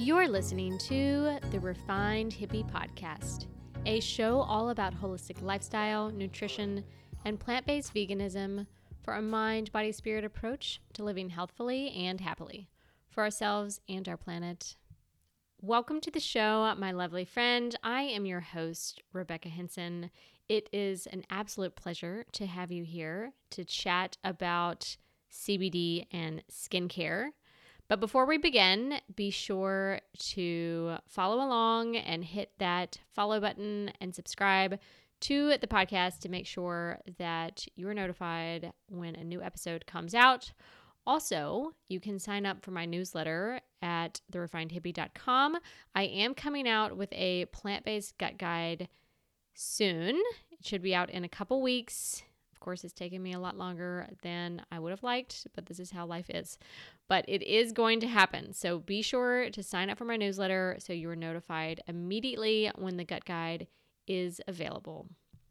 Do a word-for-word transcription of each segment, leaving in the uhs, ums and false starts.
You're listening to the Refined Hippie Podcast, a show all about holistic lifestyle, nutrition, and plant-based veganism for a mind, body, spirit approach to living healthfully and happily for ourselves and our planet. Welcome to the show, my lovely friend. I am your host, Rebecca Henson. It is an absolute pleasure to have you here to chat about C B D and skincare. But before we begin, be sure to follow along and hit that follow button and subscribe to the podcast to make sure that you are notified when a new episode comes out. Also, you can sign up for my newsletter at the refined hippie dot com. I am coming out with a plant-based gut guide soon. It should be out in a couple weeks. Of course, it's taken me a lot longer than I would have liked, but this is how life is. But it is going to happen. So be sure to sign up for my newsletter so you are notified immediately when the gut guide is available.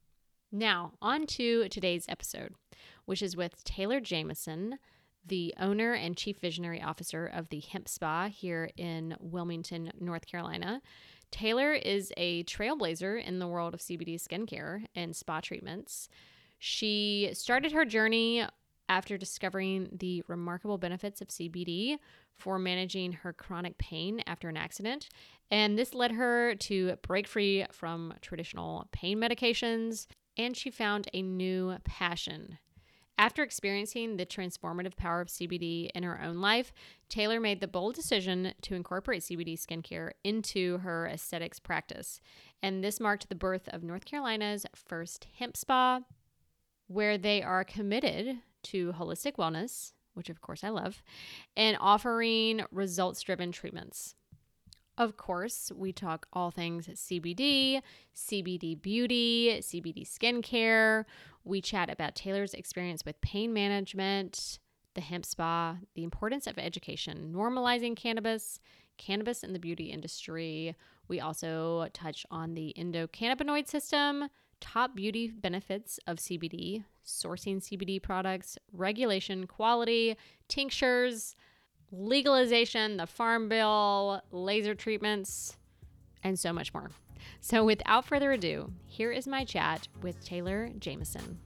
Now, on to today's episode, which is with Taylor Jamison, the owner and chief visionary officer of the Hemp Spa here in Wilmington, North Carolina. Taylor is a trailblazer in the world of C B D skincare and spa treatments. She started her journey after discovering the remarkable benefits of C B D for managing her chronic pain after an accident. And this led her to break free from traditional pain medications, and she found a new passion. After experiencing the transformative power of C B D in her own life, Taylor made the bold decision to incorporate C B D skincare into her aesthetics practice. And this marked the birth of North Carolina's first hemp spa, where they are committed to holistic wellness, which of course I love, and offering results-driven treatments. Of course, we talk all things C B D, C B D beauty, C B D skincare. We chat about Taylor's experience with pain management, the hemp spa, the importance of education, normalizing cannabis, cannabis in the beauty industry. We also touch on the endocannabinoid system, top beauty benefits of C B D, sourcing C B D products, regulation, quality, tinctures, legalization, the Farm Bill, laser treatments, and so much more. So without further ado, here is my chat with Taylor Jamison.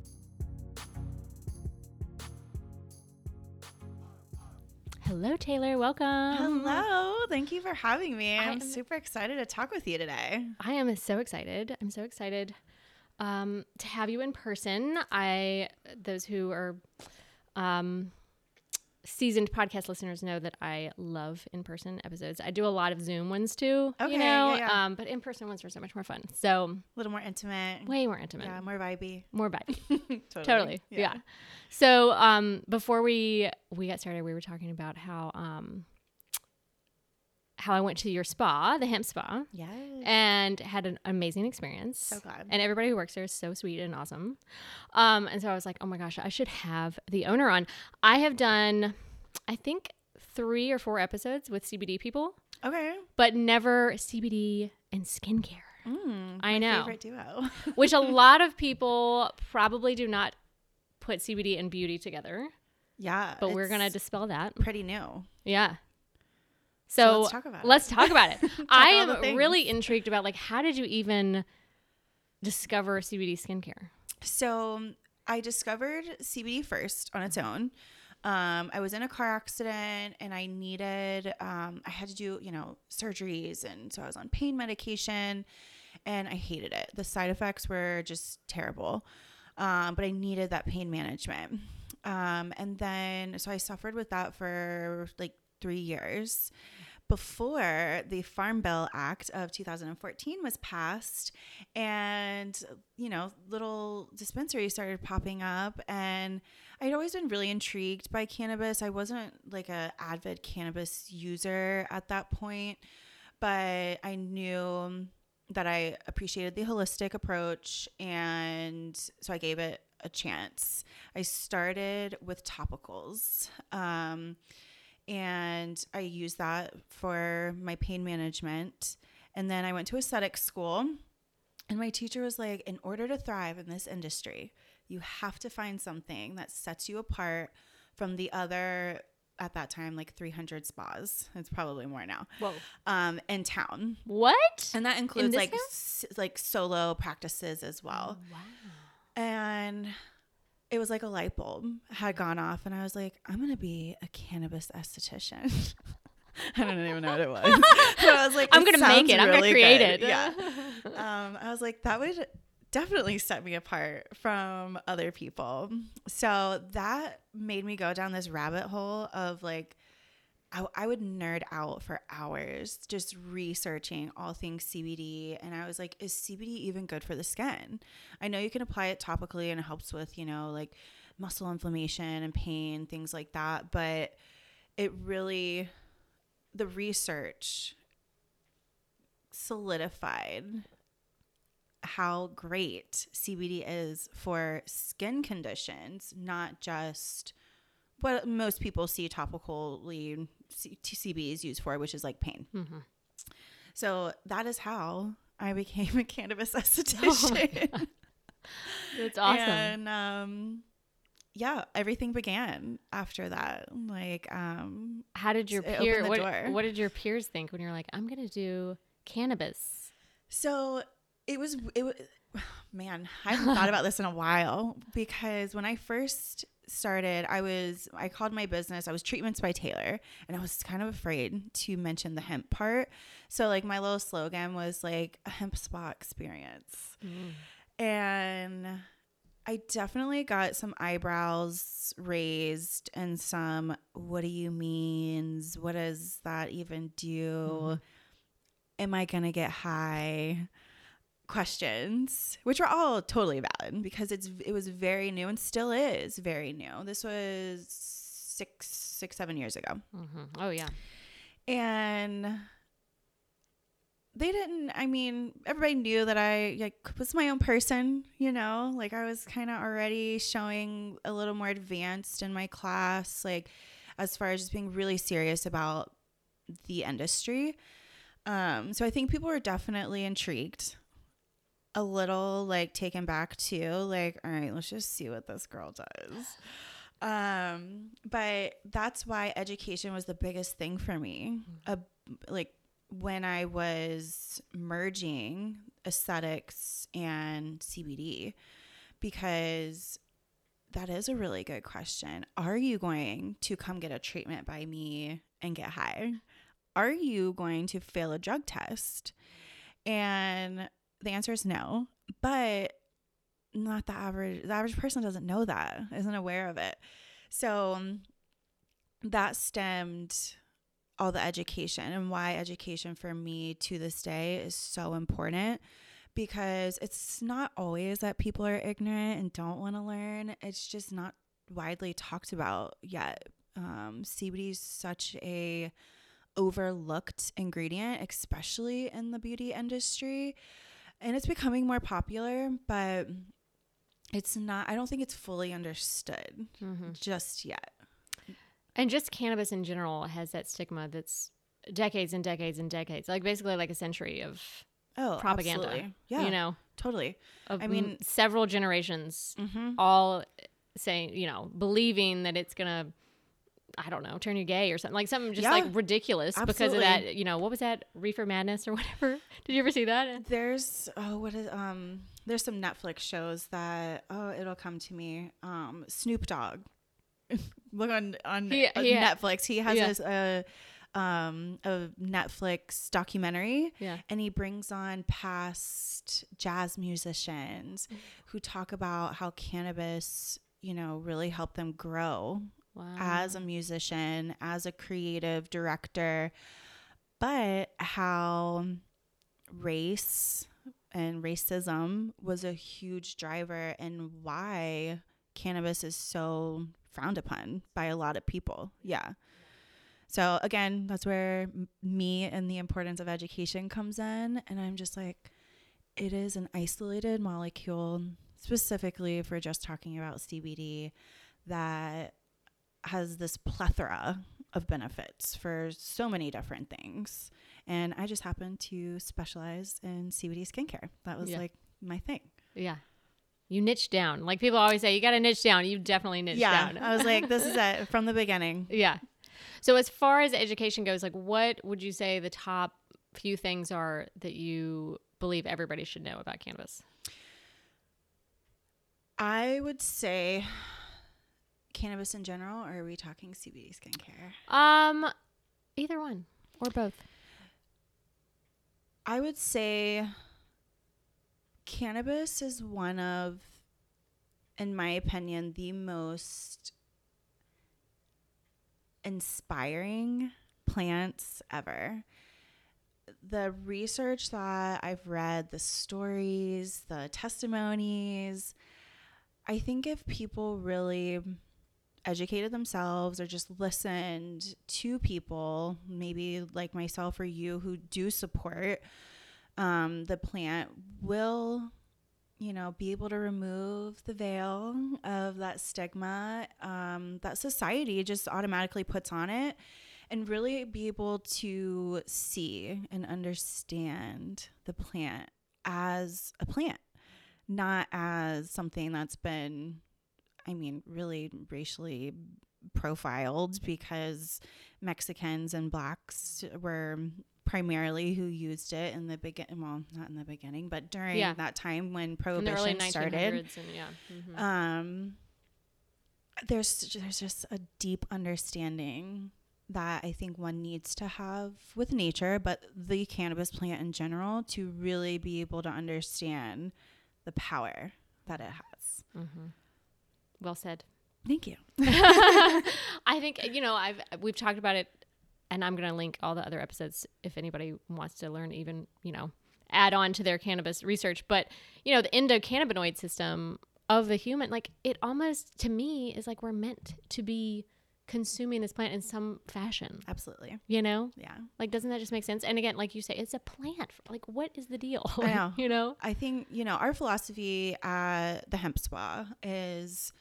Hello, Taylor. Welcome. Hello. Thank you for having me. I'm I'm super excited to talk with you today. I am so excited. I'm so excited um, to have you in person. I, those who are um, seasoned podcast listeners know that I love in-person episodes. I do a lot of Zoom ones too, Okay, you know, yeah, yeah. Um, but in-person ones are so much more fun. So A little more intimate. way more intimate, Yeah, more vibey. more vibey. totally. Totally. Yeah. So, um, before we, we got started, we were talking about how, um, how I went to your spa, the hemp spa, Yes. and had an amazing experience. So glad. And everybody who works there is so sweet and awesome. Um, and so I was like, oh my gosh, I should have the owner on. I have done, I think, three or four episodes with C B D people, Okay. but never C B D and skincare. Mm, I my know. favorite duo. Which a lot of people probably do not put C B D and beauty together, Yeah. but we're it's going to dispel that. pretty new. Yeah. So So, let's talk about it. let's talk about it. I all the am things. really intrigued about, like, how did you even discover C B D skincare? So I discovered C B D first on its own. Um, I was in a car accident and I needed, um, I had to do, you know, surgeries. And so I was on pain medication and I hated it. The side effects were just terrible. Um, but I needed that pain management. Um, and then, so I suffered with that for like three years before the Farm Bill Act of two thousand fourteen was passed, and, you know, little dispensaries started popping up, and I'd always been really intrigued by cannabis. I wasn't like a avid cannabis user at that point, but I knew that I appreciated the holistic approach, and so I gave it a chance. I started with topicals, um, and I used that for my pain management. And then I went to aesthetic school, and my teacher was like, in order to thrive in this industry, you have to find something that sets you apart from the other at that time like three hundred spas. It's probably more now. Whoa. Um, in town. What? And that includes like town? s- like solo practices as well. Oh, wow. And it was like a light bulb had gone off, and I was like, I'm gonna be a cannabis esthetician. I don't even know what it was. But I was like, I'm it gonna make sounds it. I'm gonna really create good. it. Yeah. Um, I was like, that would definitely set me apart from other people. So that made me go down this rabbit hole of like, I, I would nerd out for hours just researching all things C B D. And I was like, is C B D even good for the skin? I know you can apply it topically and it helps with, you know, like muscle inflammation and pain, things like that. But it really, the research solidified how great C B D is for skin conditions, not just what most people see topically C B D is used for, which is like pain. Mm-hmm. So that is how I became a cannabis esthetician. Oh That's awesome. And um, yeah, everything began after that. Like, um, how did your it peer? opened the What, door. what did your peers think when you're like, I'm gonna do cannabis? So it was, it was, man, I haven't thought about this in a while, because when I first started, I was, I called my business, I was Treatments by Taylor, and I was kind of afraid to mention the hemp part. So like my little slogan was like a hemp spa experience. Mm. And I definitely got some eyebrows raised and some, what do you means? What does that even do? Mm-hmm. Am I going to get high? Questions, which were all totally valid because it's it was very new and still is very new. This was six, six, seven years ago. Mm-hmm. Oh yeah, and they didn't. I mean, everybody knew that I like was my own person. You know, like I was kind of already showing a little more advanced in my class, like as far as just being really serious about the industry. Um, so I think people were definitely intrigued. A little like taken back too, like, all right, let's just see what this girl does. Um, but that's why education was the biggest thing for me. Uh, like when I was merging aesthetics and C B D, because that is a really good question. Are you going to come get a treatment by me and get high? Are you going to fail a drug test? And the answer is no, but not the average. The average person doesn't know that, isn't aware of it. So um, that stemmed all the education, and why education for me to this day is so important, because it's not always that people are ignorant and don't want to learn. It's just not widely talked about yet. Um, C B D is such a overlooked ingredient, especially in the beauty industry. And it's becoming more popular, but it's not, I don't think it's fully understood mm-hmm. just yet. And just cannabis in general has that stigma that's decades and decades and decades, like basically like a century of oh, propaganda. Absolutely. Yeah, you know, totally. Of I mean, m- several generations mm-hmm. all saying, you know, believing that it's going to, I don't know, turn you gay or something, like something just yeah, like ridiculous absolutely. Because of that, you know, what was that, Reefer Madness or whatever? Did you ever see that? There's, oh, what is, um, there's some Netflix shows that, oh, it'll come to me. Um, Snoop Dogg. Look on, on he, uh, he, Netflix. He has yeah. this, uh, um, a Netflix documentary, yeah. and he brings on past jazz musicians mm-hmm. who talk about how cannabis, you know, really helped them grow. Wow. As a musician, as a creative director, but how race and racism was a huge driver in why cannabis is so frowned upon by a lot of people. Yeah. So again, that's where me and the importance of education comes in. And I'm just like, it is an isolated molecule, specifically if we're just talking about C B D, that has this plethora of benefits for so many different things. And I just happen to specialize in C B D skincare. That was yeah. like my thing. Yeah. You niche down. Like people always say, you got to niche down. You definitely niche yeah, down. I was like, this is it from the beginning. Yeah. So as far as education goes, like what would you say the top few things are that you believe everybody should know about cannabis? I would say cannabis in general, or are we talking C B D skincare? Um, either one or both. I would say cannabis is one of, in my opinion, the most inspiring plants ever. The research that I've read, the stories, the testimonies, I think if people really educated themselves or just listened to people, maybe like myself or you, who do support um, the plant, will, you know, be able to remove the veil of that stigma um, that society just automatically puts on it, and really be able to see and understand the plant as a plant, not as something that's been, I mean, really racially profiled, because Mexicans and blacks were primarily who used it in the beginning. Well, not in the beginning, but during Yeah. that time when In the Prohibition early nineteen started. hundreds and yeah. Mm-hmm. Um, there's there's just a deep understanding that I think one needs to have with nature, but the cannabis plant in general, to really be able to understand the power that it has. Mm-hmm. Well said. Thank you. I think, you know, I've we've talked about it, and I'm going to link all the other episodes if anybody wants to learn, even, you know, add on to their cannabis research. But, you know, the endocannabinoid system of the human, like, it almost, to me, is like we're meant to be consuming this plant in some fashion. Absolutely. You know? Yeah. Like, doesn't that just make sense? And again, like you say, it's a plant. Like, what is the deal? I know. You know? I think, you know, our philosophy at the Hemp Spa is,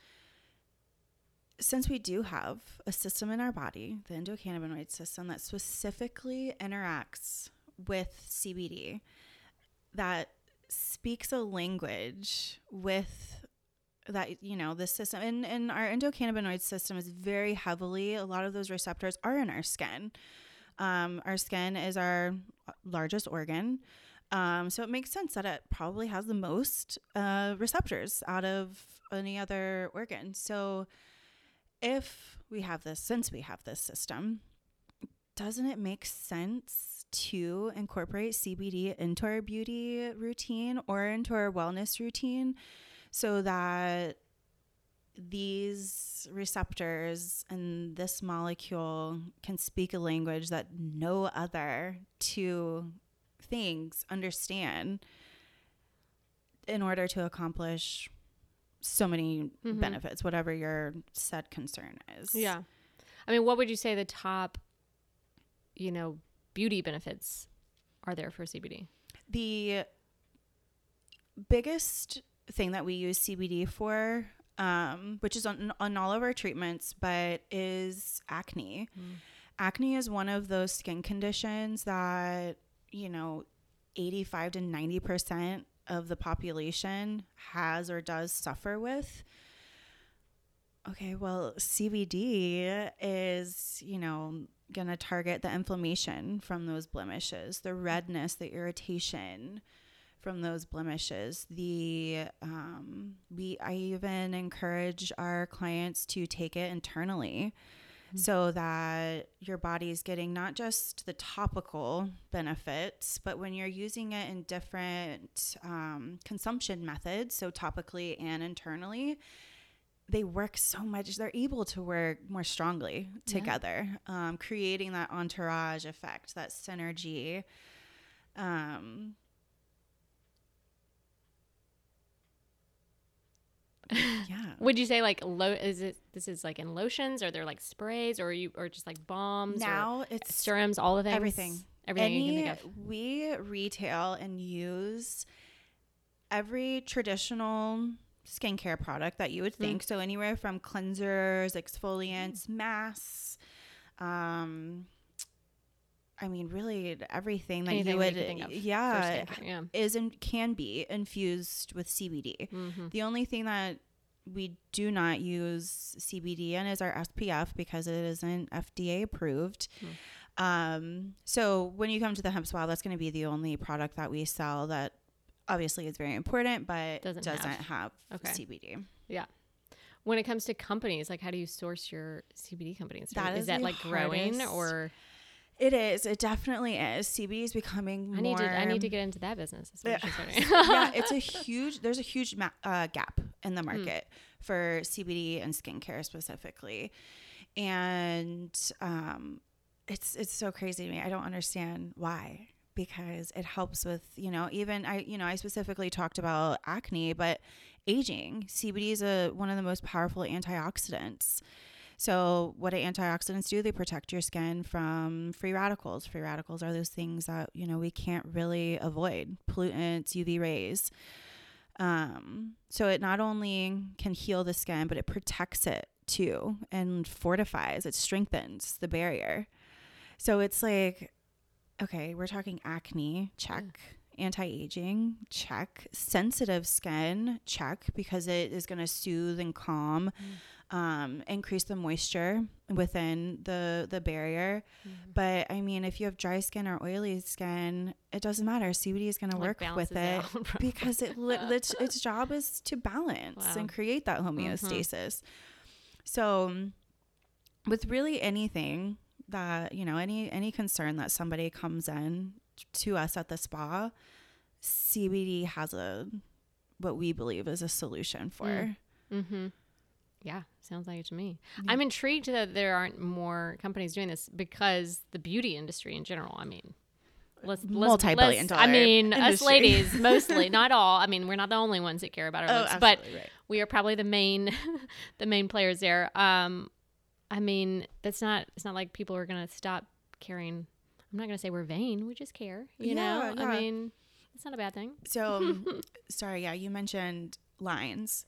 since we do have a system in our body, the endocannabinoid system, that specifically interacts with C B D, that speaks a language with that, you know, the system, and, and our endocannabinoid system is very heavily, a lot of those receptors are in our skin. Um, our skin is our largest organ. Um, so it makes sense that it probably has the most uh, receptors out of any other organ. So if we have this, since we have this system, doesn't it make sense to incorporate C B D into our beauty routine or into our wellness routine, so that these receptors and this molecule can speak a language that no other two things understand, in order to accomplish so many Mm-hmm. benefits, whatever your said concern is. Yeah. I mean, what would you say the top, you know, beauty benefits are there for C B D? The biggest thing that we use C B D for, um, which is on, on all of our treatments, but is acne. Mm. Acne is one of those skin conditions that, you know, eighty-five to ninety percent of the population has or does suffer with. Okay, well, C B D is, you know, going to target the inflammation from those blemishes, the redness, the irritation from those blemishes. The um, we I even encourage our clients to take it internally, mm-hmm. so that your body is getting not just the topical benefits, but when you're using it in different um, consumption methods, so topically and internally, they work so much. They're able to work more strongly together, yeah. um, creating that entourage effect, that synergy. Um, yeah. Would you say like lo- is it this is like in lotions, or they're like sprays, or you or just like balms? Now or it's serums, all of things. Everything. Everything Any, you can think of. We retail and use every traditional skincare product that you would think. Mm. So anywhere from cleansers, exfoliants, mm. masks, um, I mean, really everything that Anything you would, that you think of yeah, skincare, yeah, is and can be infused with C B D. Mm-hmm. The only thing that we do not use C B D in as our S P F because it isn't F D A approved. Hmm. Um, so when you come to the hemp spa, that's going to be the only product that we sell that obviously is very important, but doesn't, doesn't have, have okay. C B D. Yeah. When it comes to companies, like how do you source your C B D companies? That is, is that like hardest. growing or? It is. It definitely is. C B D is becoming I need more. To, I need to get into that business. Yeah, yeah, it's a huge. There's a huge ma- uh, gap in the market mm. for C B D and skincare specifically, and um, it's it's so crazy to me. I don't understand why. Because it helps with, you know, even I, you know, I specifically talked about acne, but aging. C B D is a one of the most powerful antioxidants. So what do antioxidants do? They protect your skin from free radicals. Free radicals are those things that, you know, we can't really avoid. Pollutants, U V rays. Um, so it not only can heal the skin, but it protects it too and fortifies. It strengthens the barrier. So it's like, okay, we're talking acne, check. Yeah. Anti-aging, check. Sensitive skin, check, because it is going to soothe and calm, mm. um, increase the moisture within the, the barrier. Mm. But, I mean, if you have dry skin or oily skin, it doesn't matter. C B D is going to like work with it because it its, its job is to balance wow. and create that homeostasis. Mm-hmm. So, with really anything that, you know, any any concern that somebody comes in to us at the spa, C B D has a what we believe is a solution for. Mm. Mm-hmm. Yeah, sounds like it to me. Yeah. I'm intrigued that there aren't more companies doing this because the beauty industry in general, I mean, let's, multi-billion let's, dollar I mean, industry. Us ladies, mostly, not all. I mean, we're not the only ones that care about our oh, looks, but right. we are probably the main, the main players there. Um, I mean, that's not, it's not like people are going to stop caring. I'm not going to say we're vain. We just care, you yeah, know? Yeah. I mean, it's not a bad thing. So, um, sorry. Yeah. You mentioned lines.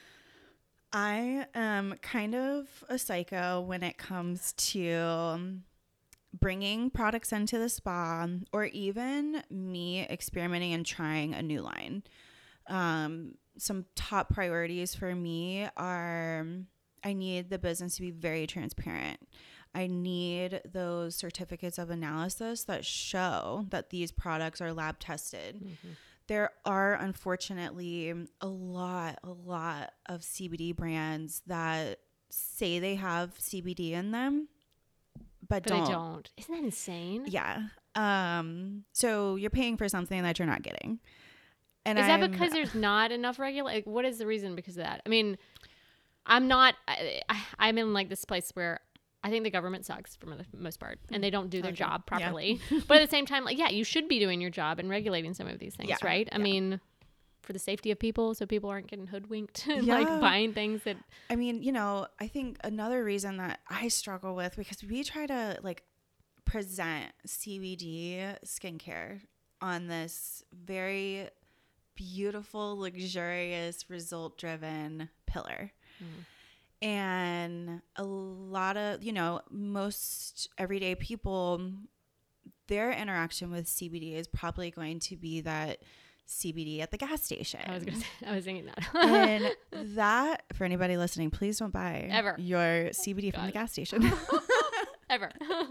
I am kind of a psycho when it comes to bringing products into the spa or even me experimenting and trying a new line. Um, some top priorities for me are I need the business to be very transparent. I need those certificates of analysis that show that these products are lab tested. Mm-hmm. There are, unfortunately, a lot, a lot of C B D brands that say they have C B D in them, but, but don't. they don't. Isn't that insane? Yeah. Um, so you're paying for something that you're not getting. And is I'm, that because there's not enough regulation? Like, what is the reason because of that? I mean, I'm not, I, I, I'm in like this place where I think the government sucks for the most part and they don't do their okay. job properly. Yeah. But at the same time, like, yeah, you should be doing your job and regulating some of these things, yeah. right? I yeah. mean, for the safety of people, so people aren't getting hoodwinked and yeah. like buying things that. I mean, you know, I think another reason that I struggle with, because we try to like present C B D skincare on this very beautiful, luxurious, result-driven pillar. Mm. And a lot of, you know, most everyday people, their interaction with C B D is probably going to be that C B D at the gas station. I was gonna say, I was thinking that. And that, for anybody listening, please don't buy ever your C B D from God. the gas station. Ever.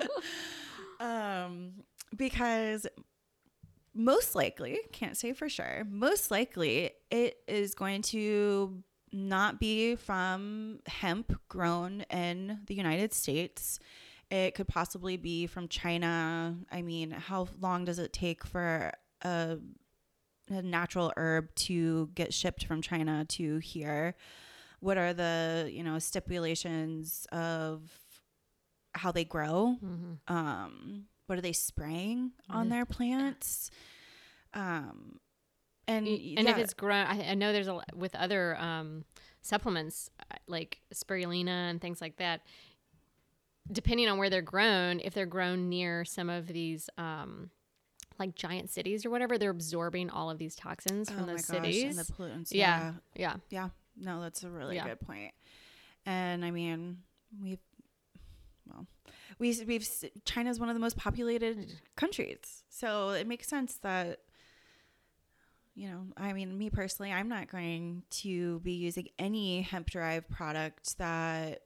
um, because most likely, can't say for sure, most likely it is going to not be from hemp grown in the United States. It could possibly be from China. I mean, how long does it take for a, a natural herb to get shipped from China to here? What are the, you know, stipulations of how they grow? Mm-hmm. Um, what are they spraying on their plants? Um, And, and yeah. if it's grown, I, I know there's a with other um, supplements like spirulina and things like that. Depending on where they're grown, if they're grown near some of these um, like giant cities or whatever, they're absorbing all of these toxins oh from those my gosh, cities. And the pollutants. Yeah, yeah, yeah, yeah. No, that's a really yeah. good point. And I mean, we've well, we we've China's one of the most populated countries, so it makes sense that. you know, I mean, me personally, I'm not going to be using any hemp derived product that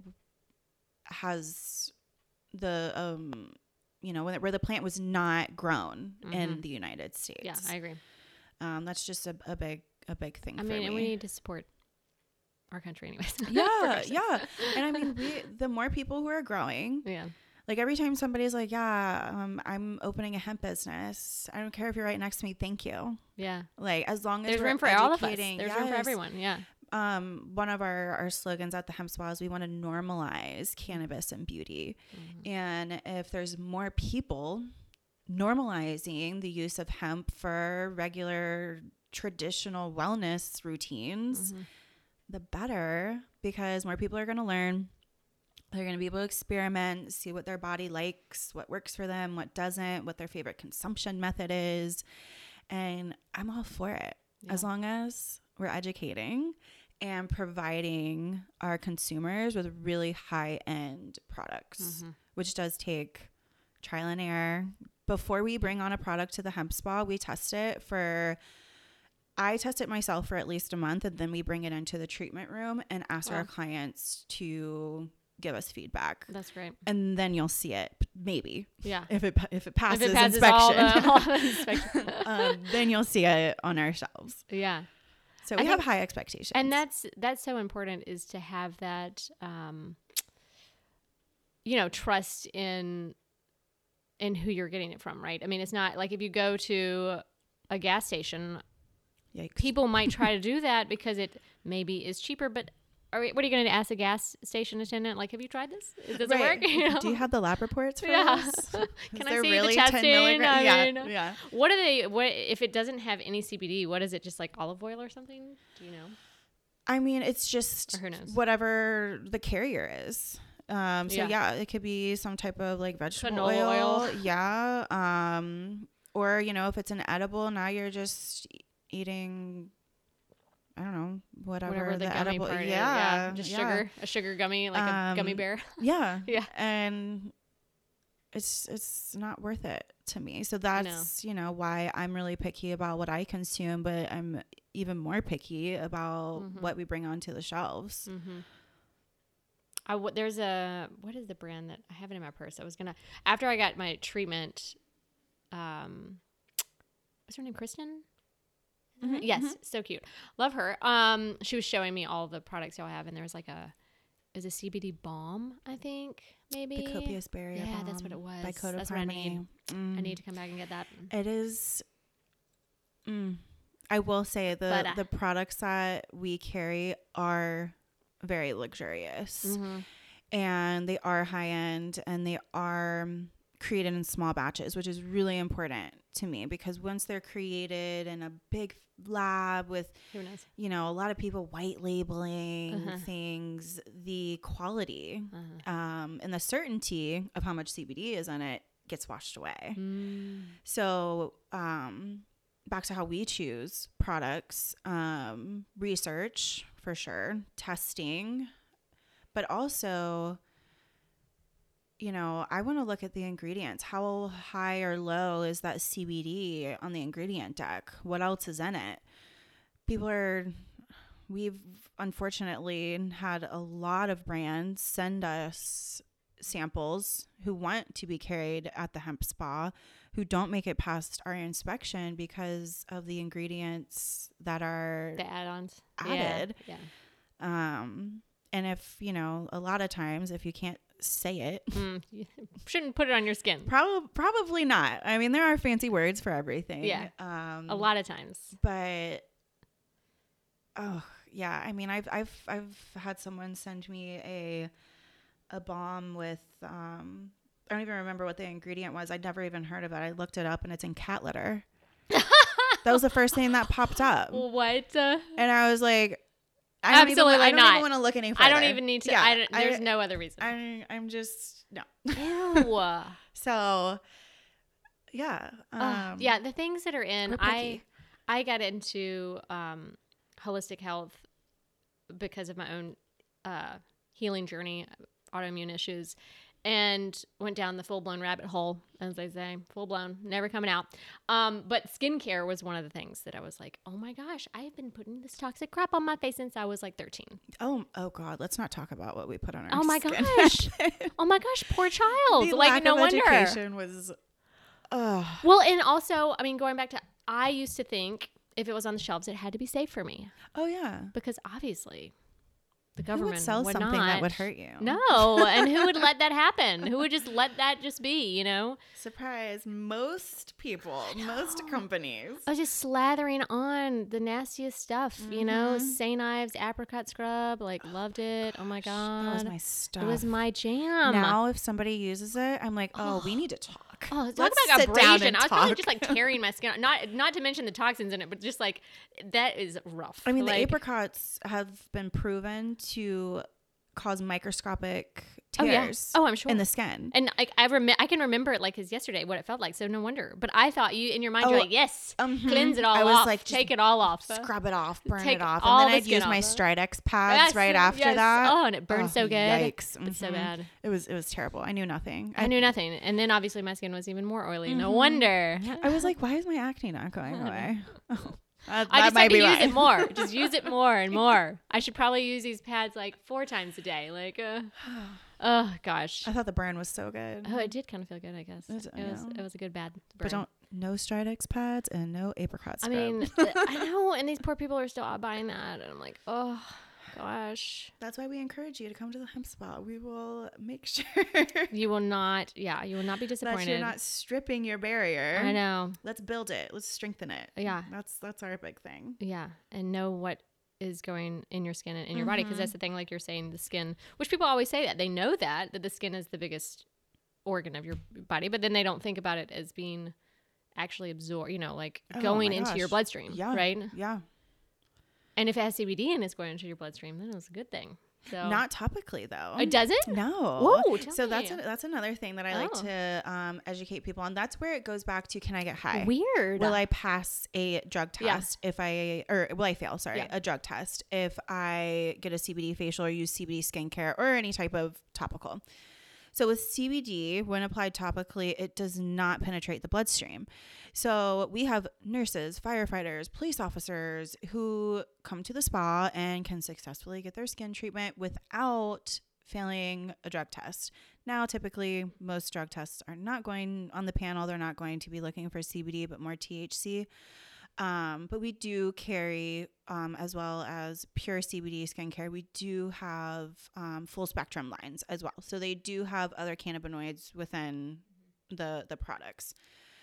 has the, um, you know, where the plant was not grown mm-hmm. in the United States. Yeah, I agree. Um, that's just a, a big, a big thing I for mean, me. And we need to support our country anyways. Yeah, yeah. And I mean, we the more people who are growing, yeah. Like every time somebody's like, yeah, um, I'm opening a hemp business. I don't care if you're right next to me. Thank you. Yeah. Like as long as there's we're room for educating, all of us. There's yes. room for everyone. Yeah. Um, one of our, our slogans at the Hemp Spa is we want to normalize cannabis and beauty. Mm-hmm. And if there's more people normalizing the use of hemp for regular traditional wellness routines, mm-hmm. the better, because more people are going to learn. They're going to be able to experiment, see what their body likes, what works for them, what doesn't, what their favorite consumption method is. And I'm all for it. Yeah. As long as we're educating and providing our consumers with really high-end products, mm-hmm. which does take trial and error. Before we bring on a product to the Hemp Spa, we test it for... I test it myself for at least a month, and then we bring it into the treatment room and ask wow. our clients to... give us feedback. That's great. And then you'll see it, maybe. Yeah. If it if it passes, if it passes inspection, all the, all the inspection. um, then you'll see it on our shelves. Yeah. So we I have think, high expectations. And that's that's so important, is to have that, um, you know, trust in in who you're getting it from, right? I mean, it's not like if you go to a gas station, Yikes. People might try to do that because it maybe is cheaper, but Are we, what are you going to ask a gas station attendant? Like, have you tried this? Does right. it work? You know? Do you have the lab reports for yeah. us? Can I see really the testing? I yeah, mean, yeah. What are they? What if it doesn't have any C B D? What is it? Just like olive oil or something? Do you know? I mean, it's just whatever the carrier is. Um, so yeah. yeah, it could be some type of like vegetable oil. oil. Yeah. Um, or you know, if it's an edible, now you're just eating. I don't know, whatever, whatever the, the gummy edible, part yeah, is. Yeah, just yeah. sugar, a sugar gummy, like um, a gummy bear. yeah, yeah, and it's it's not worth it to me. So that's you know why I'm really picky about what I consume, but I'm even more picky about mm-hmm. what we bring onto the shelves. Mm-hmm. I w- there's a what is the brand that I have it in my purse? I was gonna after I got my treatment. Um, what's her name? Kristen. Mm-hmm, yes, mm-hmm. So cute. Love her. Um, she was showing me all the products y'all have, and there was like a, is a C B D balm, I think, maybe. The copious berry yeah, balm. that's what it was. By Coda that's what I need. Mm. I need to come back and get that. It is. Mm, I will say the but, uh, the products that we carry are very luxurious, mm-hmm. and they are high end, and they are created in small batches, which is really important to me, because once they're created in a big lab with, you know, a lot of people white labeling uh-huh. things, the quality uh-huh. um, and the certainty of how much C B D is in it gets washed away. Mm. So um, back to how we choose products, um, research for sure, testing, but also, you know, I want to look at the ingredients. How high or low is that C B D on the ingredient deck? What else is in it? People are, we've unfortunately had a lot of brands send us samples who want to be carried at the Hemp Spa, who don't make it past our inspection because of the ingredients that are the add-ons added. Yeah. yeah. Um, and if, you know, a lot of times if you can't say it, mm, you shouldn't put it on your skin. Probably, probably not. I mean, there are fancy words for everything. Yeah. Um, a lot of times. But, oh yeah. I mean, I've, I've, I've had someone send me a, a balm with, um, I don't even remember what the ingredient was. I'd never even heard of it. I looked it up and it's in cat litter. That was the first thing that popped up. What? Uh, and I was like, I don't Absolutely even, I don't not. even want to look any further. I don't even need to. Yeah, I don't, there's I, no other reason. I, I'm just, no. Ew. So, yeah. Um, uh, yeah, the things that are in, I I got into um, holistic health because of my own uh, healing journey, autoimmune issues. and went down the full-blown rabbit hole, as they say, full-blown, never coming out. Um, but skincare was one of the things that I was like, oh my gosh, I've been putting this toxic crap on my face since I was like thirteen. Oh, oh God, let's not talk about what we put on our Oh my skin. gosh. Oh my gosh, poor child. The like, lack no of wonder. education was, ugh. Well, and also, I mean, going back to, I used to think if it was on the shelves, it had to be safe for me. Oh yeah. Because obviously the Who government would sell would something not. that would hurt you? No. And who would let that happen? Who would just let that just be, you know? Surprise. Most people, most companies. I was just slathering on the nastiest stuff, mm-hmm. you know? Saint Ives apricot scrub, like loved it. Oh my God. That was my stuff. It was my jam. Now if somebody uses it, I'm like, oh, we need to talk. Oh, talk Let's about sit down abrasion. and I was probably talk. just like tearing my skin. Not not to mention the toxins in it, but just like that is rough. I mean, like, the apricots have been proven to cause microscopic tears. Oh, yeah. Oh, I'm sure. In the skin. And like I rem- I can remember it like as yesterday what it felt like. So no wonder. But I thought you in your mind Oh, you're like, yes, mm-hmm. cleanse it all I was off, like, take it all off, Scrub it off, burn Take it off, all and then the I'd skin use my off. Stridex pads Yes, right after yes. that. Oh, and it burned Oh, so good. Yikes! It's so Mhm. bad. It was it was terrible. I knew nothing. I, I knew nothing, and then obviously my skin was even more oily. Mm-hmm. No wonder. I was like, why is my acne not going away? Oh, that, I that just might have to be use right. it more. Just use it more and more. I should probably use these pads like four times a day. Like, uh, oh gosh. I thought the burn was so good. Oh, it did kind of feel good, I guess. It, It was yeah. it was a good bad burn. But don't no Stridex pads and no apricot I scrub. mean, I know, and these poor people are still out buying that, and I'm like, oh gosh. That's why we encourage you to come to the Hemp Spa. We will make sure You will not, yeah, you will not be disappointed. that you're not stripping your barrier. I know. Let's build it. Let's strengthen it. Yeah. That's that's our big thing. Yeah, and know what is going in your skin and in your body, because Mhm. that's the thing. Like you're saying, the skin, which people always say that they know that that the skin is the biggest organ of your body, but then they don't think about it as being actually absorbed. You know, like Oh going my into gosh. your bloodstream, Yeah. right? Yeah. And if it has C B D and it's going into your bloodstream, then it's a good thing. So Not topically though. it doesn't. No. Whoa, tell so that's me. a, that's another thing that I like Oh. to um, educate people on. That's where it goes back to, can I get high? Weird. Will I pass a drug Yeah. test if I, or will I fail, sorry, Yeah. a drug test if I get a C B D facial or use C B D skincare or any type of topical? So with C B D, when applied topically, it does not penetrate the bloodstream. So we have nurses, firefighters, police officers who come to the spa and can successfully get their skin treatment without failing a drug test. Now, typically, most drug tests are not going on the panel. They're not going to be looking for C B D, but more T H C. Um, but we do carry, um, as well as pure C B D skincare, we do have um, full spectrum lines as well. So they do have other cannabinoids within the the products.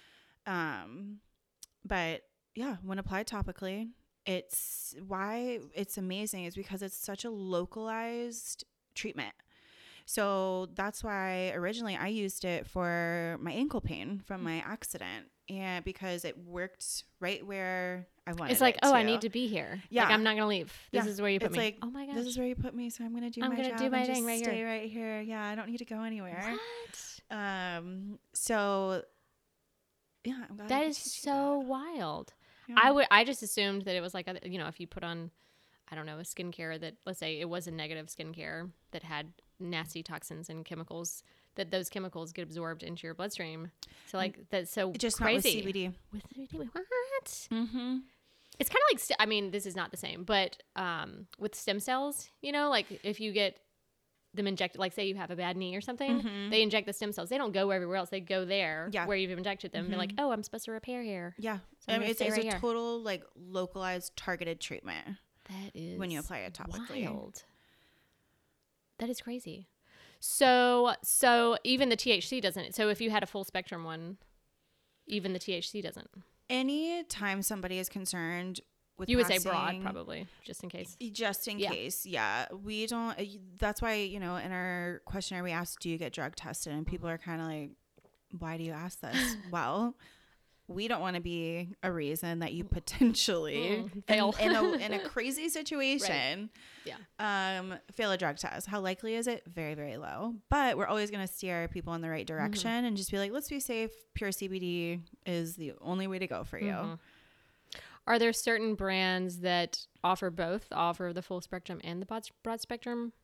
Um, but yeah, when applied topically, it's why it's amazing is because it's such a localized treatment. So that's why originally I used it for my ankle pain from my accident, and because it worked right where I wanted. It's like, it oh, to. I need to be here. Yeah. Like, I'm not gonna leave. This Yeah. is where you put It's me. like, oh my gosh. This is where you put me, so I'm gonna do I'm my gonna job do my and thing just right stay here. right here. Yeah, I don't need to go anywhere. What? Um. So. Yeah, I'm glad. I That could is teach you so wild. that. I Yeah. would. I just assumed that it was like, a- you know, if you put on, I don't know, a skincare that, let's say it was a negative skincare that had nasty toxins and chemicals, that those chemicals get absorbed into your bloodstream. So like that's so just crazy. not with C B D. With C B D, what? Mm-hmm. It's kind of like, st- I mean, this is not the same, but um, with stem cells, you know, like if you get them injected, like say you have a bad knee or something, Mhm. they inject the stem cells. They don't go everywhere else. They go there Yeah. where you've injected them. They're like, oh, I'm supposed to repair here. Yeah, So I'm I mean, gonna it's, stay it's right a here. total like localized, targeted treatment That is when you apply it topically. wild. That is crazy. So, so even the T H C doesn't. So if you had a full spectrum one, even the T H C doesn't. Anytime somebody is concerned with You would say passing- broad, probably, just in case. Just in Yeah. case, yeah. We don't. uh, That's why, you know, in our questionnaire we asked, "Do you get drug tested?" And people are kind of like, "Why do you ask this?" Well, we don't want to be a reason that you potentially Mm, fail. in, in a in a crazy situation, Yeah. um, fail a drug test. How likely is it? Very, very low. But we're always going to steer people in the right direction Mm-hmm. and just be like, let's be safe. Pure C B D is the only way to go for you. Mhm. Are there certain brands that offer both, offer the full spectrum and the broad, broad spectrum?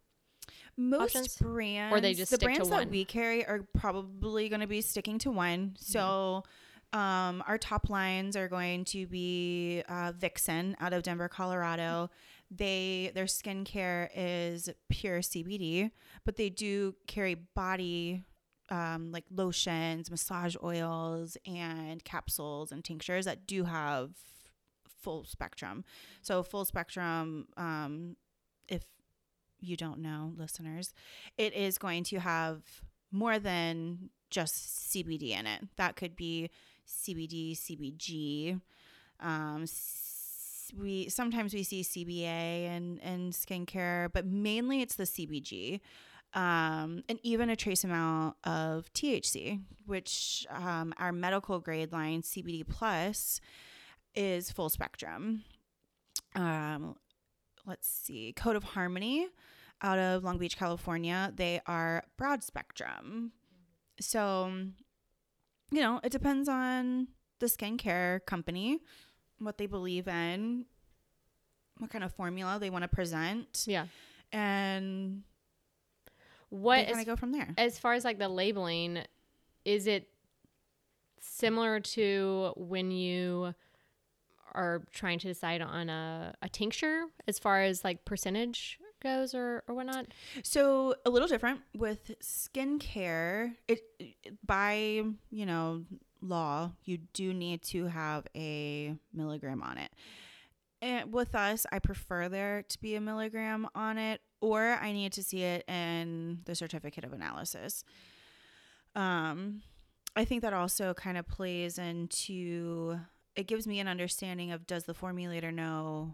Most options? brands, Or they just the stick to brands one? that we carry are probably going to be sticking to one. So um, our top lines are going to be uh, Vixen out of Denver, Colorado. They their skincare is pure C B D, but they do carry body um, like lotions, massage oils, and capsules and tinctures that do have full spectrum. So full spectrum, um, if you don't know, listeners, it is going to have more than just C B D in it. That could be C B D, C B G. Um, s- we sometimes we see C B A and and skincare, but mainly it's the C B G. Um, and even a trace amount of T H C, which um, our medical grade line C B D plus is full spectrum. Um, let's see, Code of Harmony out of Long Beach, California. They are broad spectrum. So, you know, it depends on the skincare company, what they believe in, what kind of formula they want to present. Yeah. And what they kind as, of go from there. as far as like the labeling, is it similar to when you are trying to decide on a, a tincture as far as like percentage goes or, or whatnot? So a little different with skincare. It, it by, you know, law, you do need to have a milligram on it. And with us, I prefer there to be a milligram on it, or I need to see it in the certificate of analysis. Um, I think that also kind of plays into, it gives me an understanding of, does the formulator know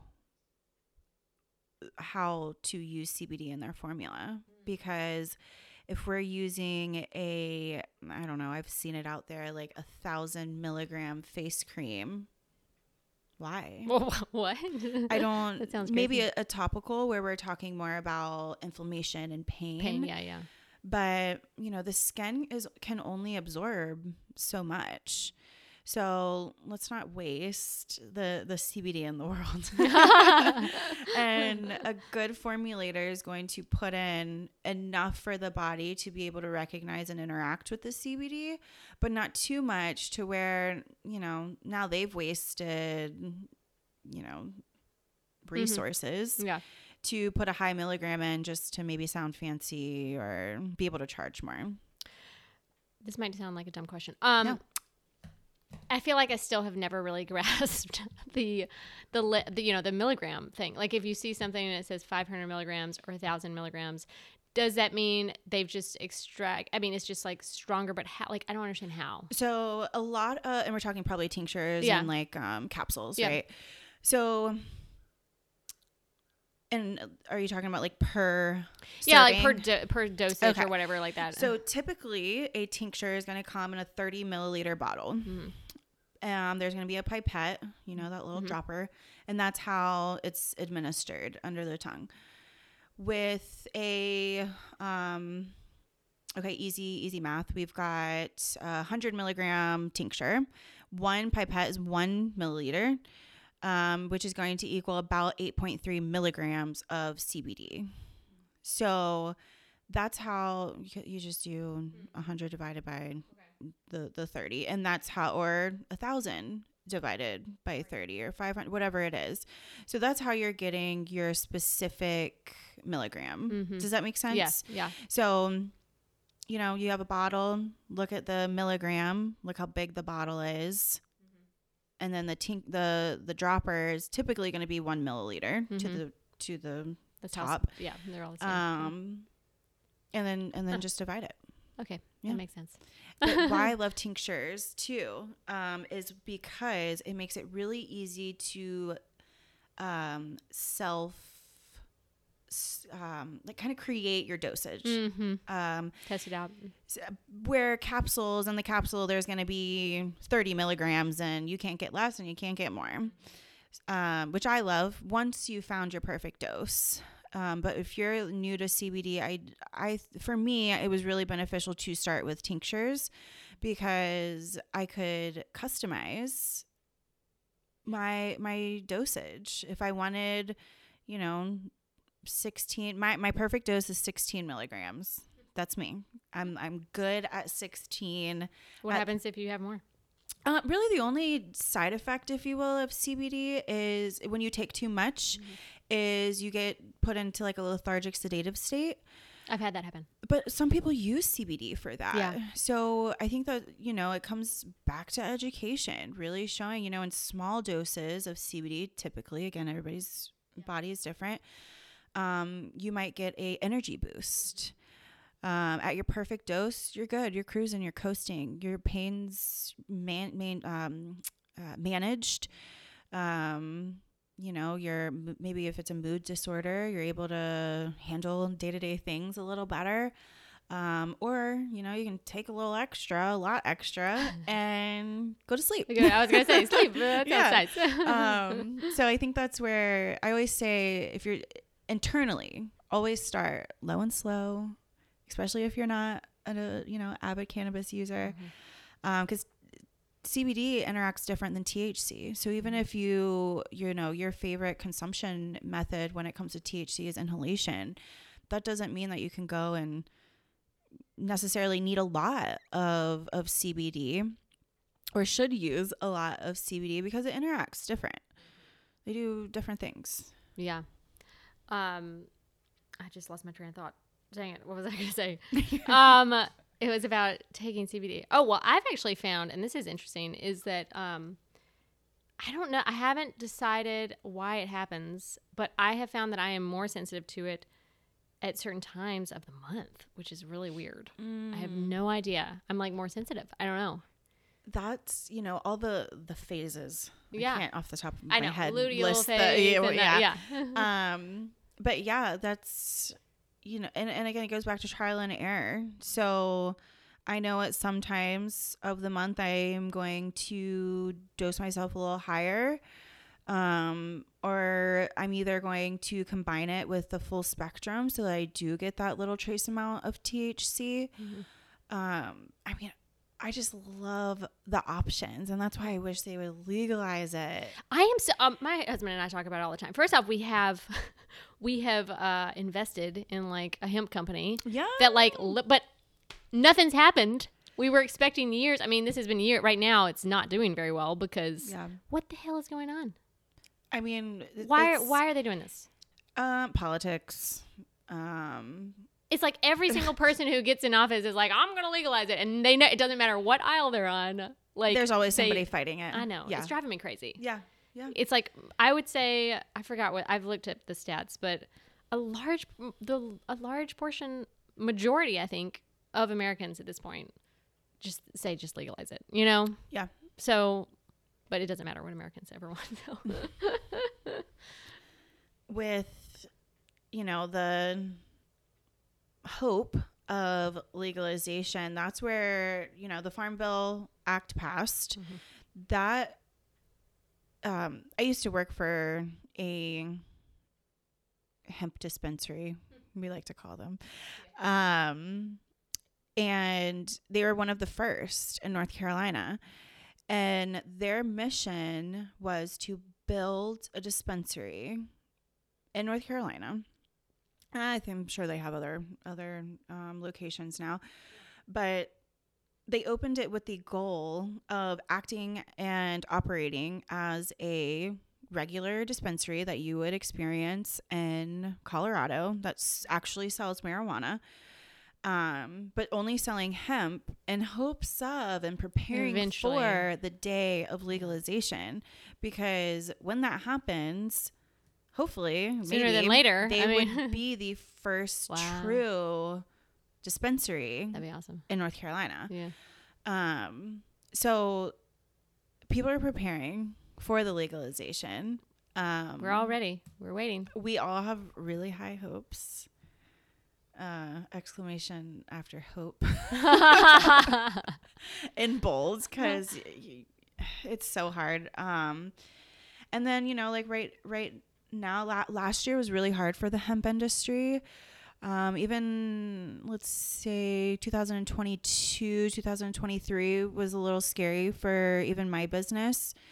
how to use C B D in their formula? Because if we're using a, I don't know, I've seen it out there, like a thousand milligram face cream. Why? Well, what? I don't, That sounds maybe crazy. a, a topical where we're talking more about inflammation and pain. Pain, yeah, yeah. But, you know, the skin is can only absorb so much. So let's not waste the, the C B D in the world. And a good formulator is going to put in enough for the body to be able to recognize and interact with the C B D, but not too much to where, you know, now they've wasted, you know, resources Yeah. to put a high milligram in just to maybe sound fancy or be able to charge more. This might sound like a dumb question. Um, No. I feel like I still have never really grasped the, the, li- the, you know, the milligram thing. Like if you see something that says five hundred milligrams or one thousand milligrams, does that mean they've just extract? I mean, it's just like stronger, but how? Like I don't understand how. So a lot of, and we're talking probably tinctures Yeah. and like um, capsules, Yeah. right? So, and are you talking about like per Yeah, like per serving? do- per dosage Okay. or whatever like that. So typically a tincture is going to come in a thirty milliliter bottle. Mhm. Um, there's going to be a pipette, you know, that little Mhm. dropper, and that's how it's administered under the tongue. With a, um, okay, easy, easy math. We've got a one hundred milligram tincture. One pipette is one milliliter, um, which is going to equal about eight point three milligrams of C B D. So that's how you, you just do one hundred divided by the, the thirty. And that's how, or one thousand divided by thirty or five hundred, whatever it is. So that's how you're getting your specific milligram. Mhm. Does that make sense? Yeah, yeah. So, you know, you have a bottle, look at the milligram, look how big the bottle is. And then the tink, the the dropper is typically going to be one milliliter to Mhm. the to the That's how- top. yeah, they're all the same. Um, and then and then Huh. just divide it. Okay, yeah. that makes sense. But why I love tinctures too, um, is because it makes it really easy to um, self, s- um, like kind of create your dosage. Mm-hmm. Um, Test it out. s- where capsules, in the capsule, there's going to be thirty milligrams and you can't get less and you can't get more, um, which I love once you found your perfect dose. Um, but if you're new to C B D, I, I, for me, it was really beneficial to start with tinctures because I could customize my, my dosage. If I wanted, you know, sixteen. My my perfect dose is sixteen milligrams. That's me. I'm I'm good at sixteen. What at, happens if you have more? Uh, really, the only side effect, if you will, of C B D is when you take too much, mm-hmm. is you get put into like a lethargic sedative state. I've had that happen. But some people use C B D for that. Yeah. So I think that, you know, it comes back to education, really showing, you know, in small doses of C B D, typically, again, everybody's yeah. body is different. Um, you might get a energy boost. Um, at your perfect dose, you're good. You're cruising. You're coasting. Your pain's man, man, um, uh, managed. Um, you know, you're maybe if it's a mood disorder, you're able to handle day-to-day things a little better. Um, or, you know, you can take a little extra, a lot extra, and go to sleep. I was going to say sleep. That yeah. sounds nice. um, so I think that's where I always say, if you're internally, always start low and slow. Especially if you're not a, you know, avid cannabis user, because mm-hmm. um, C B D interacts different than T H C. So even mm-hmm. if you, you know, your favorite consumption method when it comes to T H C is inhalation, that doesn't mean that you can go and necessarily need a lot of, of C B D or should use a lot of C B D because it interacts different. They do different things. Yeah. Um, I just lost my train of thought. Dang it. What was I going to say? um, it was about taking C B D. Oh, well, I've actually found, and this is interesting, is that um, I don't know. I haven't decided why it happens, but I have found that I am more sensitive to it at certain times of the month, which is really weird. Mm. I have no idea. I'm like more sensitive. I don't know. That's, you know, all the, the phases. Yeah. I can't off the top of I my know. head Luteal list phase. the, yeah. Well, yeah. yeah. um, but yeah, that's... You know, and, and again, it goes back to trial and error. So I know at some times of the month I am going to dose myself a little higher, um, or I'm either going to combine it with the full spectrum so that I do get that little trace amount of T H C. Mm-hmm. Um, I mean, I just love the options, and that's why I wish they would legalize it. I am so, um, my husband and I talk about it all the time. First off, we have we have uh, invested in like a hemp company. Yeah. That like, li- but nothing's happened. We were expecting years. I mean, this has been a year. Right now, it's not doing very well because yeah. What the hell is going on? I mean, why are, why are they doing this? Um, politics. Um. It's like every single person who gets in office is like, I'm going to legalize it. And they know it doesn't matter what aisle they're on. Like there's always they, somebody fighting it. I know. Yeah. It's driving me crazy. Yeah. Yeah. It's like, I would say, I forgot what I've looked at the stats, but a large, the, a large portion, majority, I think, of Americans at this point just say, just legalize it, you know? Yeah. So, but it doesn't matter what Americans ever want. So. With, you know, the hope of legalization, that's where, you know, the Farm Bill Act passed. Mm-hmm. That um I used to work for a hemp dispensary, we like to call them, um and they were one of the first in North Carolina, and their mission was to build a dispensary in North Carolina. I think I'm sure they have other other um, locations now, but they opened it with the goal of acting and operating as a regular dispensary that you would experience in Colorado that actually sells marijuana, um, but only selling hemp in hopes of and preparing Eventually. for the day of legalization, because when that happens, hopefully, sooner maybe, than later, they I mean, would be the first wow. true dispensary. That'd be awesome. In North Carolina. Yeah. Um. So people are preparing for the legalization. Um, We're all ready. We're waiting. We all have really high hopes. Uh, exclamation after hope in bold, because it's so hard. Um, and then, you know, like right, right. Now, la- last year was really hard for the hemp industry. Um, even let's say two thousand twenty-two, two thousand twenty-three was a little scary for even my business.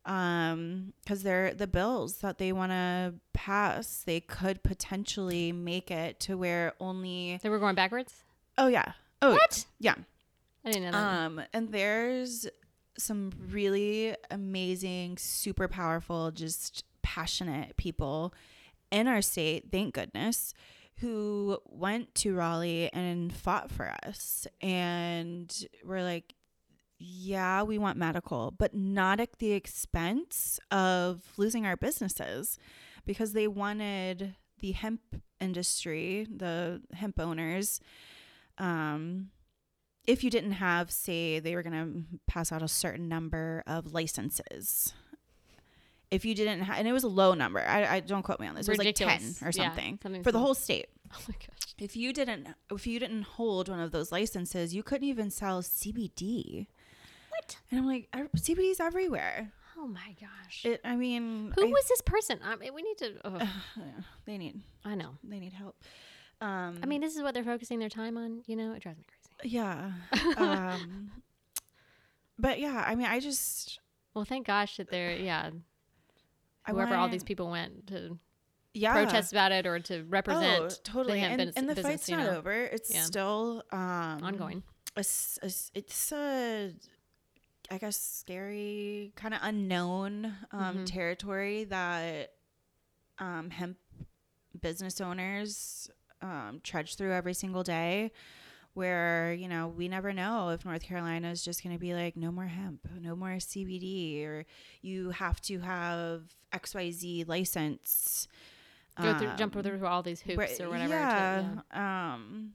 Um, because they're the bills that they want to pass, they could potentially make it to where only. So we're going backwards? Oh, yeah. Oh, what? Yeah. I didn't know that. Um, and there's some really amazing, super powerful, just passionate people in our state, thank goodness, who went to Raleigh and fought for us. And we're like, yeah, we want medical, but not at the expense of losing our businesses, because they wanted the hemp industry, the hemp owners, um, if you didn't have, say, they were going to pass out a certain number of licenses. If you didn't have, and it was a low number. I, I don't quote me on this. It was Ridiculous. like ten or something, yeah, something for the small. whole state. Oh my gosh. If you didn't, if you didn't hold one of those licenses, you couldn't even sell C B D. What? And I'm like, C B D's everywhere. Oh my gosh. It, I mean, who I, was this person? I mean, we need to. Oh. uh, they need. I know. They need help. Um, I mean, this is what they're focusing their time on. You know, it drives me crazy. Yeah. um, but yeah, I mean, I just. Well, thank gosh that they're yeah. I Whoever wanna, all these people went to yeah. protest about it or to represent. Oh, totally. the And, business, and the business, fight's you not know? over. It's Yeah. still um, ongoing. A, a, it's a, I guess, scary, kind of unknown um, Mm-hmm. territory that um, hemp business owners um, trudge through every single day, where, you know, we never know if North Carolina is just going to be like, no more hemp, no more C B D, or you have to have X Y Z license. Go through, um, jump through all these hoops Right, or whatever. Yeah. To, yeah. Um,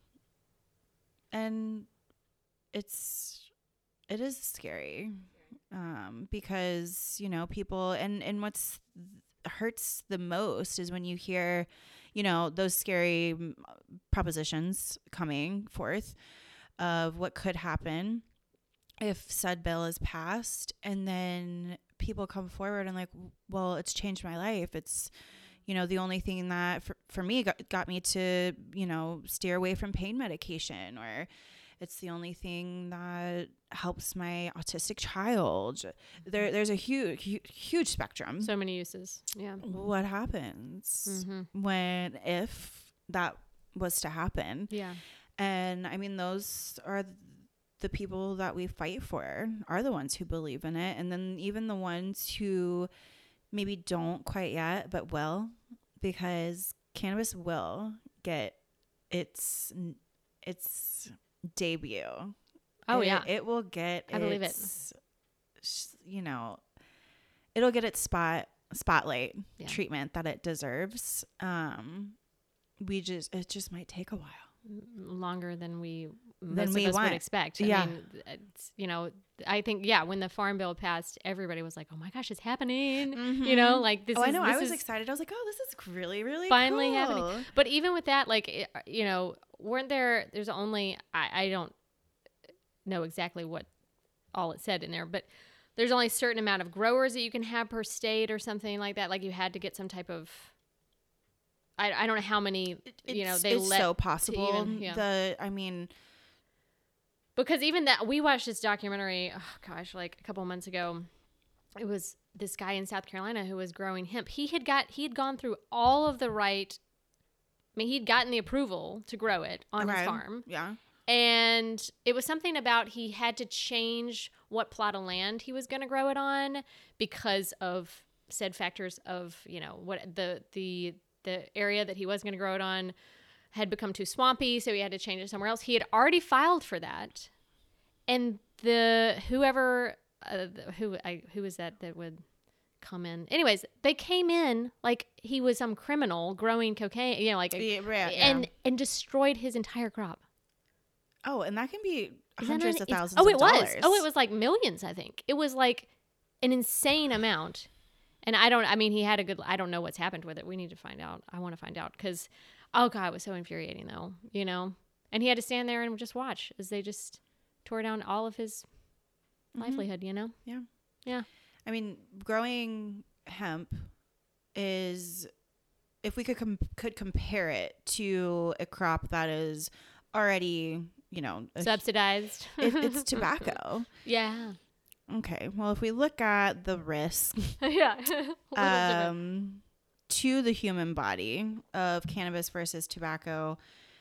and it's, it is scary. Um, because, you know, people, and, and what's hurts the most is when you hear, you know, those scary propositions coming forth of what could happen if said bill is passed, and then people come forward and like, well, it's changed my life. It's, you know, the only thing that for, for me got, got me to, you know, steer away from pain medication, or it's the only thing that helps my autistic child. There, there's a huge, huge, huge spectrum. So many uses. Yeah. What happens Mm-hmm. when, if that was to happen? Yeah. And I mean, those are the people that we fight for, are the ones who believe in it. And then even the ones who maybe don't quite yet, but will, because cannabis will get its, its debut. Oh, it, yeah. It will get I believe its, it. You know, it'll get its spot, spotlight Yeah. treatment that it deserves. Um, we just, it just might take a while. Longer than we Than most we of us want. would expect. Yeah. I mean, it's, you know, I think, yeah, when the Farm Bill passed, everybody was like, oh my gosh, it's happening. Mm-hmm. You know, like this oh, is, I know. this I was is excited. I was like, oh, this is really, really finally cool. happening. But even with that, like, it, you know, weren't there, there's only, I, I don't know exactly what all it said in there, but there's only a certain amount of growers that you can have per state or something like that. Like you had to get some type of, I, I don't know how many, It's, you know, they it's let so possible. even- yeah. The, I mean, because even that, we watched this documentary, oh gosh, like a couple of months ago. It was this guy in South Carolina who was growing hemp. He had got, he had gone through all of the right, I mean, he'd gotten the approval to grow it on okay. his farm. Yeah. And it was something about he had to change what plot of land he was going to grow it on because of said factors of, you know, what the, the, the area that he was going to grow it on had become too swampy, so he had to change it somewhere else. He had already filed for that, and the whoever uh, who I who was that that would come in? Anyways, they came in like he was some criminal growing cocaine, you know, like a, Yeah, yeah. and and destroyed his entire crop. Oh, and that can be Is that hundreds not- of it's- thousands Oh, it of was. dollars. Oh, it was like millions. I think it was like an insane amount. And I don't. I mean, he had a good. I don't know what's happened with it. We need to find out. I want to find out because, oh god, it was so infuriating though. You know, and he had to stand there and just watch as they just tore down all of his Mhm. livelihood. You know. Yeah. Yeah. I mean, growing hemp is, if we could com- could compare it to a crop that is already, you know, a, Subsidized. it, it's tobacco. Yeah. Okay. Well, if we look at the risk yeah. um, to the human body of cannabis versus tobacco.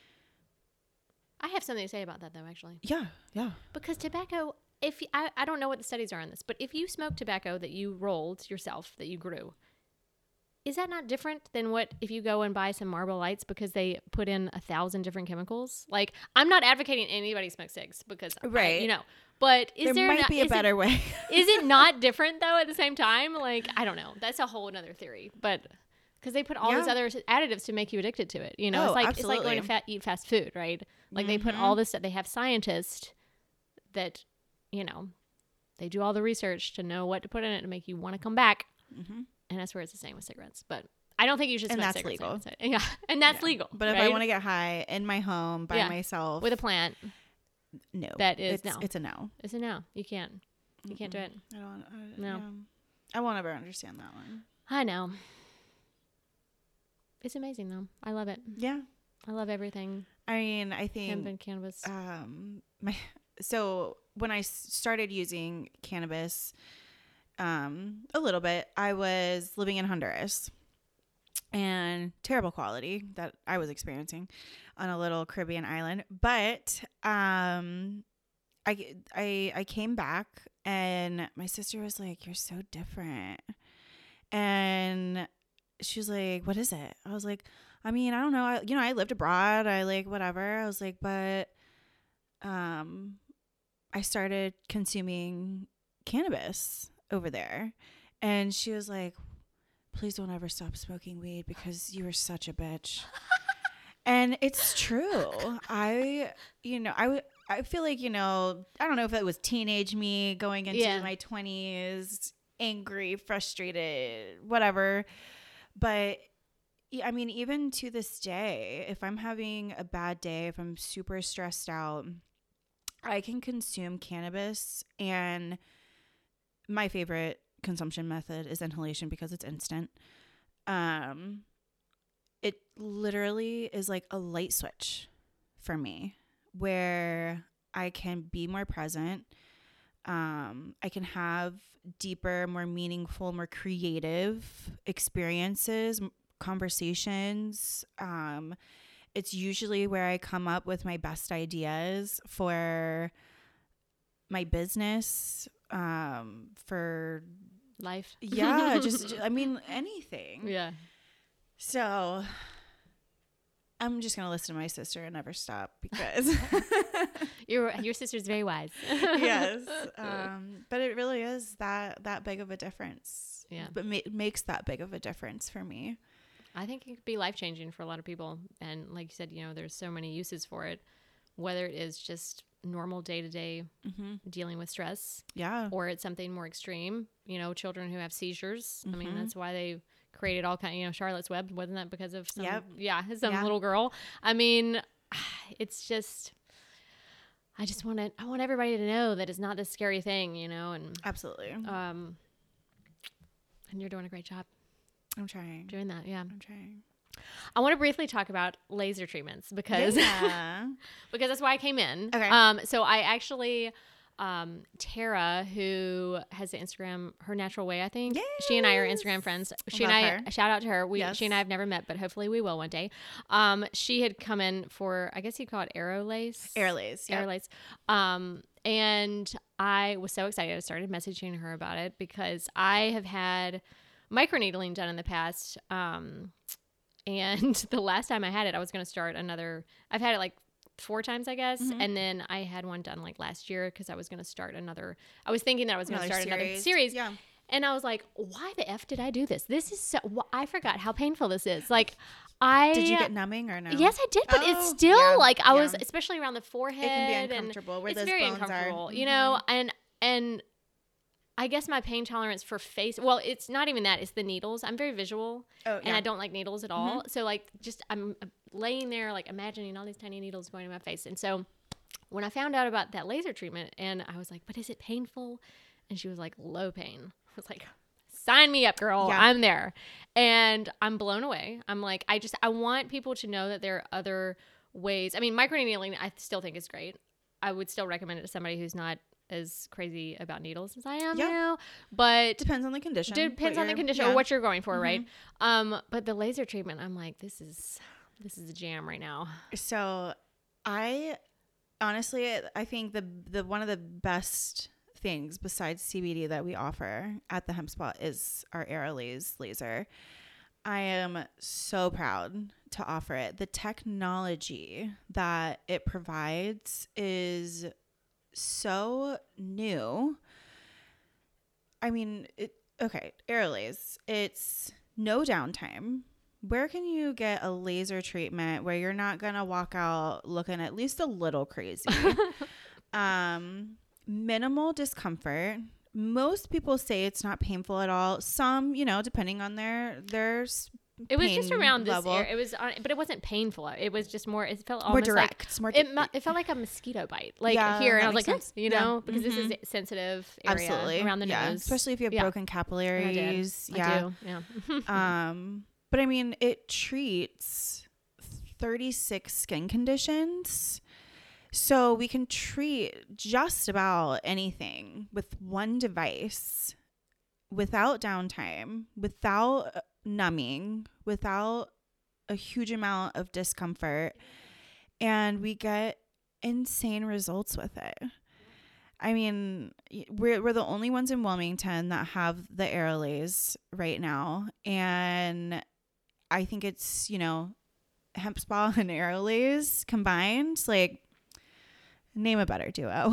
I have something to say about that, though, actually. Yeah. Yeah. Because tobacco, if I, I don't know what the studies are on this, but if you smoke tobacco that you rolled yourself, that you grew, is that not different than what if you go and buy some Marlboro Lights because they put in a thousand different chemicals? Like, I'm not advocating anybody smoke cigs because, right. I, you know, but is there, there might not, be a better it, way? Is it not different though at the same time? Like, I don't know. That's a whole another theory, but because they put all yeah. these other additives to make you addicted to it. You know, oh, it's like absolutely. it's like going to fat, eat fast food, right? Like mm-hmm. they put all this. They have scientists that, you know, they do all the research to know what to put in it to make you want to come back, mm-hmm. and that's where it's the same with cigarettes, but. I don't think you should and smoke that's cigarettes. legal. Yeah, and that's yeah. legal. But if right? I want to get high in my home by yeah. myself with a plant, no, that is it's, no. It's a no. It's a no. You can't. You Mm-mm. can't do it. I don't. I, no. Yeah. I won't ever understand that one. I know. It's amazing though. I love it. Yeah. I love everything. I mean, I think hemp and cannabis. Um, my so when I started using cannabis. Um, a little bit. I was living in Honduras, and terrible quality that I was experiencing on a little Caribbean island. But um, I I I came back, and my sister was like, "You're so different," and she was like, "What is it?" I was like, "I mean, I don't know. I, you know, I lived abroad. I like whatever." I was like, "But um, I started consuming cannabis over there," and she was like, "Please don't ever stop smoking weed because you were such a bitch." And it's true. I, you know, I would, I feel like, you know, I don't know if it was teenage me going into yeah. my twenties, angry, frustrated, whatever. But I mean, even to this day, if I'm having a bad day, if I'm super stressed out, I can consume cannabis, and my favorite consumption method is inhalation because it's instant. Um, it literally is like a light switch for me where I can be more present. Um, I can have deeper, more meaningful, more creative experiences, conversations. Um, it's usually where I come up with my best ideas for my business, um, for life. Yeah, just, I mean, anything. Yeah. So I'm just going to listen to my sister and never stop because your your sister's very wise. Yes. Um, but it really is that, that big of a difference. Yeah. But ma- makes that big of a difference for me. I think it could be life-changing for a lot of people. And like you said, you know, there's so many uses for it, whether it is just normal day-to-day mm-hmm. dealing with stress. Yeah. Or it's something more extreme, you know, children who have seizures. Mm-hmm. I mean, that's why they created all kind of, you know, Charlotte's Web. Wasn't that because of some, yep. yeah, some yeah. little girl? I mean, it's just, I just want to, I want everybody to know that it's not this scary thing, you know, and absolutely. Um, and you're doing a great job. I'm trying. Doing that, yeah. I'm trying. I want to briefly talk about laser treatments because yeah. because that's why I came in. Okay. Um, so I actually, um, Tara, who has the Instagram, Her Natural Way, I think. Yes. She and I are Instagram friends. She Love and I, her. shout out to her. We, yes. She and I have never met, but hopefully we will one day. Um, she had come in for, I guess you'd call it Aerolace. Aerolace. Yep. Aerolace. Um, and I was so excited. I started messaging her about it because I have had microneedling done in the past. Um, and the last time I had it, I was going to start another, I've had it like four times, I guess. Mm-hmm. And then I had one done like last year because I was going to start another, I was thinking that I was going to start series. another series. Yeah. And I was like, why the F did I do this? This is so, wh- I forgot how painful this is. Like, I. Did you get numbing or no? Yes, I did. But oh, it's still yeah, like, I yeah. was, especially around the forehead. It can be uncomfortable where it's those very bones uncomfortable, are. you Mm-hmm. know, and, and, I guess my pain tolerance for face, well, it's not even that, it's the needles. I'm very visual oh, yeah. and I don't like needles at all. Mm-hmm. So like just I'm laying there like imagining all these tiny needles going in my face. And so when I found out about that laser treatment and I was like, but is it painful? And she was like, low pain. I was like, sign me up, girl. Yeah. I'm there. And I'm blown away. I'm like, I just, I want people to know that there are other ways. I mean, microneedling I still think is great. I would still recommend it to somebody who's not as crazy about needles as I am Yeah. now, but Depends on the condition. depends what on the you're- condition yeah. or what you're going for, Mhm. right? Um, but the laser treatment, I'm like, this is this is a jam right now. So I honestly, I think the the one of the best things besides C B D that we offer at the Hemp Spa is our Aerolase laser. I am so proud to offer it. The technology that it provides is so new. I mean, it okay, Aerolase. It's no downtime. Where can you get a laser treatment where you're not going to walk out looking at least a little crazy? um, minimal discomfort. Most people say it's not painful at all. Some, you know, depending on their their s- It was just pain around this level. area. It was, on, but it wasn't painful. It was just more. It felt more almost direct, like more it. mu- It felt like a mosquito bite, like Yeah, here, and that I was like, makes "Yes," sense. you Yeah. know, because this is Mhm. a sensitive area Absolutely around the yeah. nose, especially if you have Yeah. broken And I did. capillaries. I yeah. do. Yeah. um, but I mean, it treats thirty-six skin conditions. So we can treat just about anything with one device without downtime, without uh, numbing, without a huge amount of discomfort. And we get insane results with it. I mean, y- we're, we're the only ones in Wilmington that have the Aerolase right now. And I think it's, you know, Hemp Spa and Aerolase combined, like, name a better duo.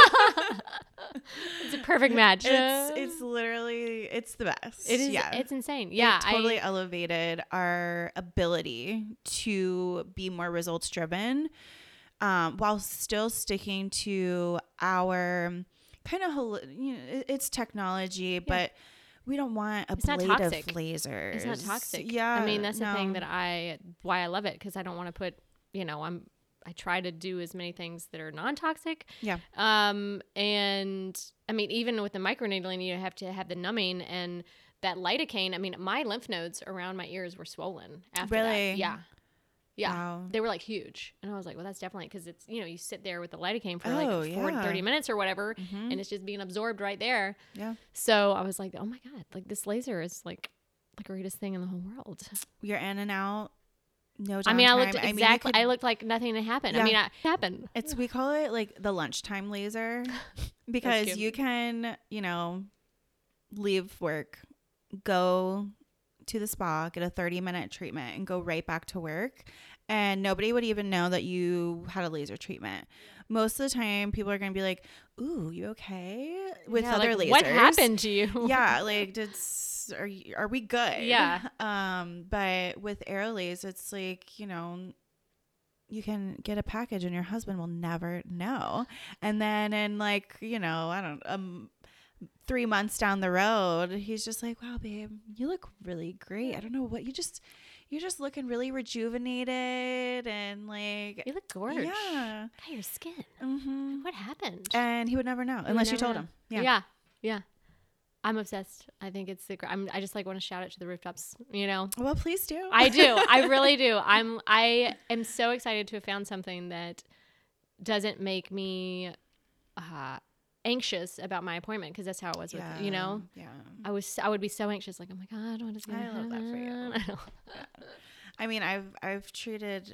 It's a perfect match. It's it's literally it's the best. It is. Yeah. It's insane. Yeah. It totally I, elevated our ability to be more results driven, um, while still sticking to our kind of hol- you know it- it's technology, but we don't want a It's not blade toxic. of lasers. It's not toxic. Yeah, I mean, that's the thing no. that I why I love it, because I don't want to put, you know, I'm I try to do as many things that are non-toxic. Yeah. Um, and I mean, even with the microneedling, you have to have the numbing and that lidocaine. I mean, my lymph nodes around my ears were swollen after Really? that. Yeah. Yeah. Wow. They were like huge. And I was like, well, that's definitely because it's, you know, you sit there with the lidocaine for Oh, like forty, yeah. thirty minutes or whatever, Mhm. and it's just being absorbed right there. Yeah. So I was like, oh my God, like this laser is like the greatest thing in the whole world. You're in and out. No downtime. I mean, I looked I mean, you exactly, I, could- looked like nothing had happened. Yeah. I mean, I, it happened. It's we call it like the lunchtime laser because cute. you can, you know, leave work, go to the spa, get a thirty minute treatment and go right back to work, and nobody would even know that you had a laser treatment. Most of the time people are going to be like, "Ooh, you okay?" with Yeah, other like, lasers. what happened to you? Yeah, like did are you, are we good? Yeah. Um, but with Aerolase, it's like, you know, you can get a package and your husband will never know. And then in like, you know, I don't um three months down the road, he's just like, "Wow, babe, you look really great. I don't know what you just you're just looking really rejuvenated and like You look gorgeous. yeah." God, your skin. Mm-hmm. What happened? And he would never know would unless you never told know. him. Yeah. Yeah. Yeah. I'm obsessed. I think it's the, gr- I'm, I just like want to shout it to the rooftops, you know? Well, please do. I do. I really do. I'm, I am so excited to have found something that doesn't make me, uh, anxious about my appointment, because that's how it was with, you know, Yeah. I was, I would be so anxious, like, oh my God, what is going to I love that for you. happen? I know. I mean, I've I've treated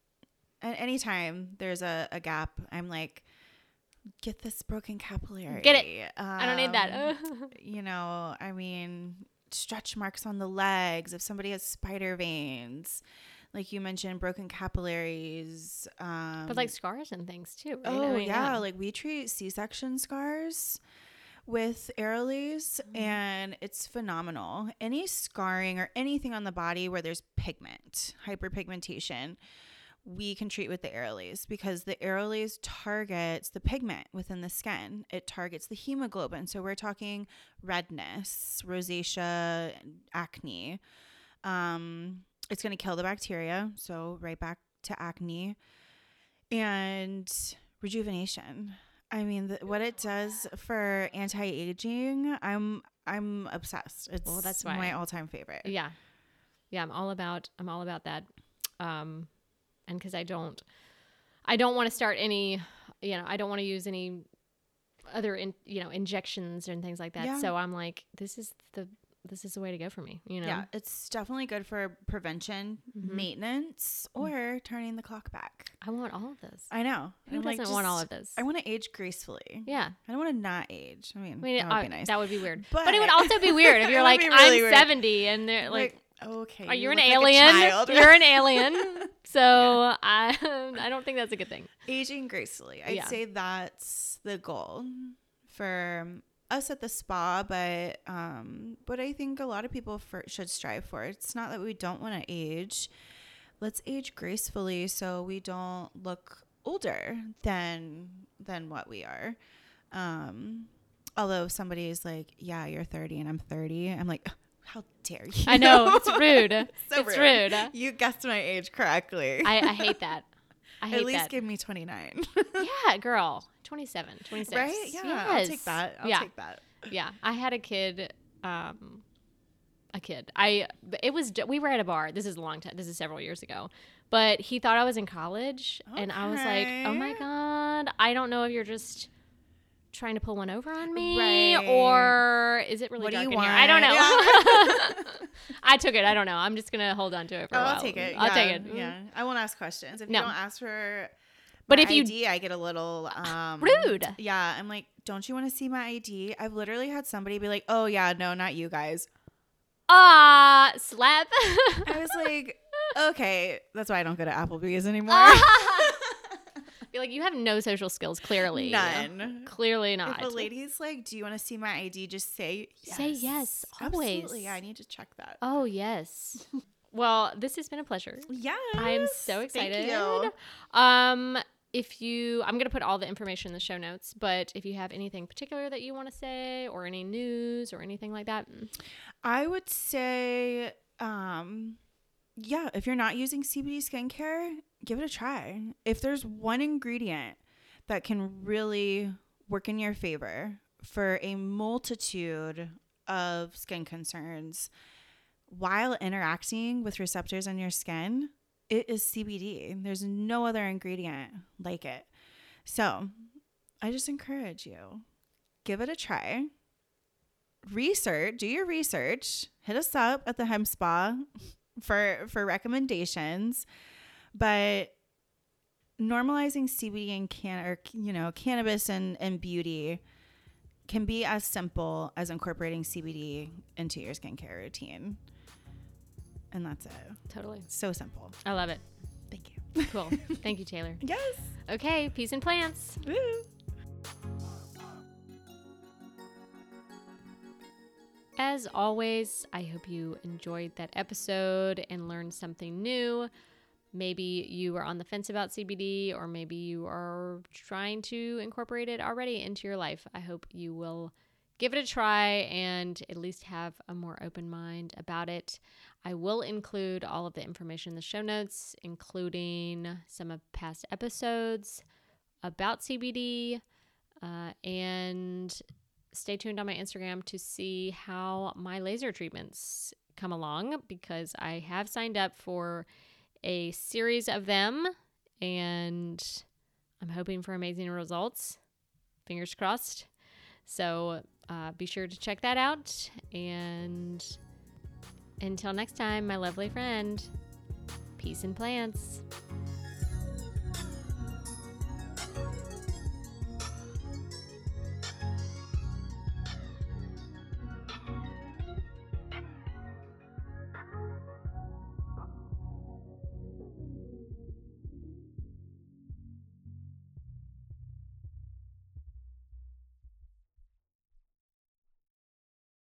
at any time there's a, a gap, I'm like, get this broken capillary. Get it. Um, I don't need that. you know, I mean, stretch marks on the legs. If somebody has spider veins, like you mentioned, broken capillaries. Um, But like scars and things too. Right? oh I mean, yeah, like we treat C-section scars with Aerolase, Mm-hmm. and it's phenomenal. Any scarring or anything on the body where there's pigment, hyperpigmentation, we can treat with the Aerolase, because the Aerolase targets the pigment within the skin. It targets the hemoglobin. So we're talking redness, rosacea, acne. Um, it's going to kill the bacteria. So right back to acne and rejuvenation. I mean, the, what it does for anti-aging, I'm I'm obsessed. It's Well, that's why- my all-time favorite. Yeah. Yeah. I'm all about, I'm all about that. Um, and cause I don't, I don't want to start any, you know, I don't want to use any, other, in, you know, injections and things like that. Yeah. So I'm like, this is the this is the way to go for me. You know. Yeah, it's definitely good for prevention, Mhm. maintenance, or turning the clock back. I want all of this. I know. Who I'm doesn't like, want all just- of this? I want to age gracefully. Yeah. I don't want to not age. I mean, I mean, that would uh, be nice. that would be weird. But, But it would also be weird if It you're would like, be really I'm weird. seventy, and they're like, like, okay, are you, an look like a alien? child. You're an alien. So I, I don't think that's a good thing. Aging gracefully. I'd Yeah. say that's the goal for us at the spa, but um, but I think a lot of people for, should strive for. It's not that we don't want to age. Let's age gracefully so we don't look older than than what we are. Um, although somebody is like, yeah, you're thirty and I'm thirty. I'm like, how dare you? I know. It's rude. So it's rude. rude. You guessed my age correctly. I, I hate that. I hate At least that. give me twenty-nine. Yeah, girl. twenty-seven, twenty-six. Right? Yeah. Yes. I'll take that. I'll yeah. take that. Yeah. I had a kid, um, a kid. I, it was, we were at a bar. This is a long time. This is several years ago. But he thought I was in college. And I was like, oh my Okay. God, I don't know if you're just trying to pull one over on me Right. or is it really What do dark you in here? I don't know. want? Yeah. I took it. I don't know. I'm just going to hold on to it for Oh, a while. I'll take it. I'll yeah. take it. Mm. Yeah. I won't ask questions. If No. you don't ask for But my if you- I D, I get a little um, Rude. Yeah. I'm like, don't you want to see my I D? I've literally had somebody be like, oh, yeah, no, not you guys. Ah, slap. I was like, okay, that's why I don't go to Applebee's anymore. Be like, you have no social skills, clearly. None. Clearly not. If a lady's like, do you want to see my I D? Just say yes. Say yes, always. Absolutely. Yeah, I need to check that. Oh, yes. Well, this has been a pleasure. Yes. I am so excited. Thank you. Um, if you, I'm going to put all the information in the show notes, but if you have anything particular that you want to say or any news or anything like that. I would say, um, yeah, if you're not using C B D skincare, give it a try. If there's one ingredient that can really work in your favor for a multitude of skin concerns while interacting with receptors on your skin, it is C B D. There's no other ingredient like it. So I just encourage you, give it a try. Research, do your research, hit us up at the Hem Spa for, for recommendations, but normalizing C B D and can, or, you know, cannabis and, and beauty can be as simple as incorporating C B D into your skincare routine. And that's it. Totally. So simple. I love it. Thank you. Cool. Thank you, Taylor. Yes. Okay. Peace and plants. Woo. As always, I hope you enjoyed that episode and learned something new. Maybe you are on the fence about C B D, or maybe you are trying to incorporate it already into your life. I hope you will give it a try and at least have a more open mind about it. I will include all of the information in the show notes, including some of past episodes about C B D, uh, and stay tuned on my Instagram to see how my laser treatments come along, because I have signed up for a series of them and I'm hoping for amazing results. Fingers crossed. So uh, be sure to check that out. And until next time, my lovely friend, peace and plants.